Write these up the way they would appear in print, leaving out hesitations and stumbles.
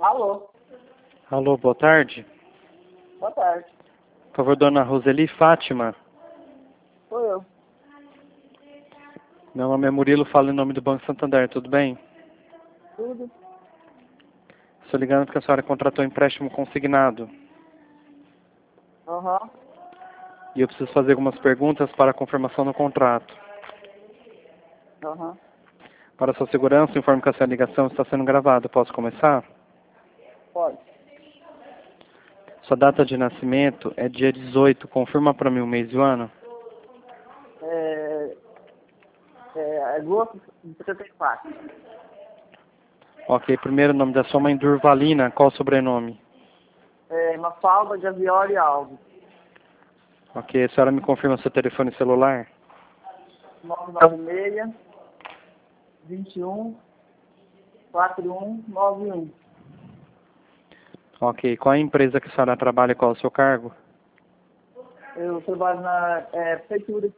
Alô, Alô, boa tarde. boa tarde. Por favor, dona Roseli Fátima. Sou eu. Meu nome é Murilo, falo em nome do Banco Santander, tudo bem? Tudo? Estou ligando porque a senhora contratou um empréstimo consignado. Aham. E eu preciso fazer algumas perguntas para a confirmação do contrato. Aham. Para sua segurança, informo que essa ligação está sendo gravada. Posso começar? Pode. Sua data de nascimento é dia 18. Confirma para mim o mês e o ano. Agosto de 74. Ok, primeiro nome da sua mãe, Durvalina. Qual o sobrenome? Mafalda Gavioli Alves. Ok, a senhora me confirma seu telefone celular? 996 21 4191. Ok, qual é a empresa que a senhora trabalha e qual é o seu cargo? Eu trabalho na prefeitura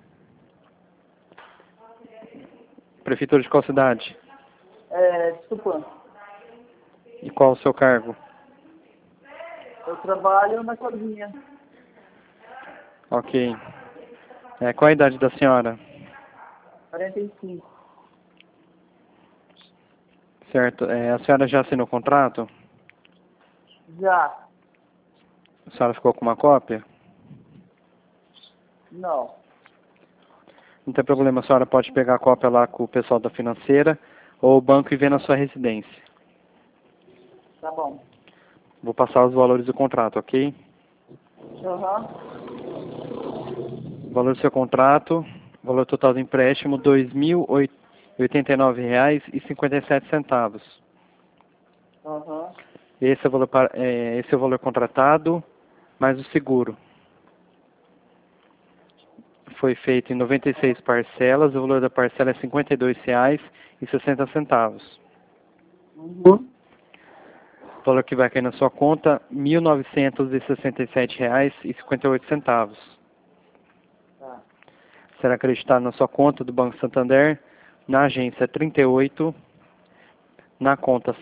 Prefeitura de qual cidade? de Tupã. E qual o seu cargo? Eu trabalho na cozinha. Ok. Qual a idade da senhora? 45. Certo. A senhora já assinou o contrato? Já? A senhora ficou com uma cópia? Não. Não tem problema, a senhora pode pegar a cópia lá com o pessoal da financeira ou o banco e ver na sua residência. Tá bom. Vou passar os valores do contrato, ok? Aham. O valor do seu contrato, valor total do empréstimo, R$ 2.089,57. Aham. Esse é o valor contratado, mais o seguro. Foi feito em 96 parcelas, o valor da parcela é R$ 52,60. Uhum. O valor que vai cair na sua conta, R$ 1.967,58. Tá. Será acreditado na sua conta do Banco Santander, na agência 38, na conta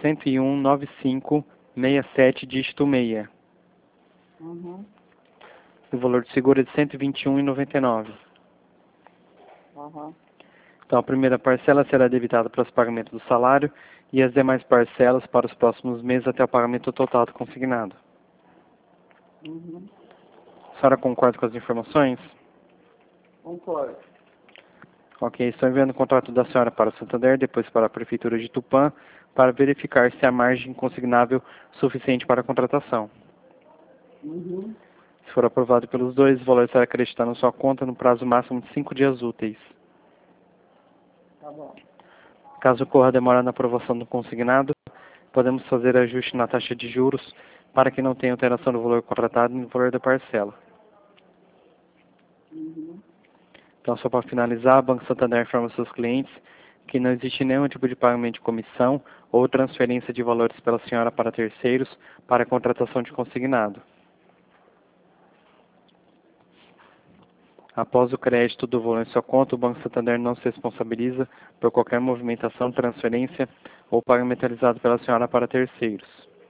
1019567, dígito 6. Uhum. O valor de seguro é de R$ 121,99. Aham. Então, a primeira parcela será debitada para os pagamentos do salário e as demais parcelas para os próximos meses até o pagamento total do consignado. Uhum. A senhora concorda com as informações? Concordo. Ok, estou enviando o contrato da senhora para o Santander, depois para a Prefeitura de Tupã, para verificar se há margem consignável suficiente para a contratação. Uhum. Se for aprovado pelos dois, o valor será acreditado na sua conta no prazo máximo de 5 dias úteis. Tá bom. Caso ocorra demora na aprovação do consignado, podemos fazer ajuste na taxa de juros para que não tenha alteração do valor contratado no valor da parcela. Uhum. Então, só para finalizar, o Banco Santander informa aos seus clientes que não existe nenhum tipo de pagamento de comissão ou transferência de valores pela senhora para terceiros para a contratação de consignado. Após o crédito do valor em sua conta, o Banco Santander não se responsabiliza por qualquer movimentação, transferência ou pagamento realizado pela senhora para terceiros.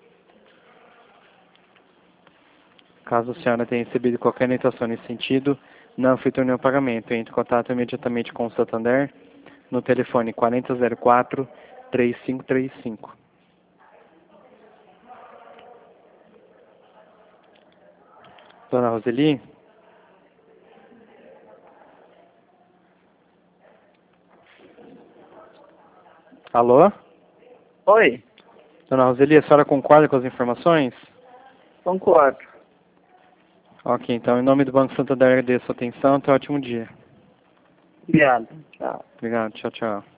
Caso a senhora tenha recebido qualquer orientação nesse sentido, não efetue nenhum pagamento. Entre em contato imediatamente com o Santander no telefone 4004-3535. Dona Roseli? Alô? Oi, Dona Roseli, a senhora concorda com as informações? concordo. Ok, então em nome do Banco Santander agradeço a sua atenção. Até um ótimo dia. Obrigado. Tchau. Obrigado, tchau, tchau.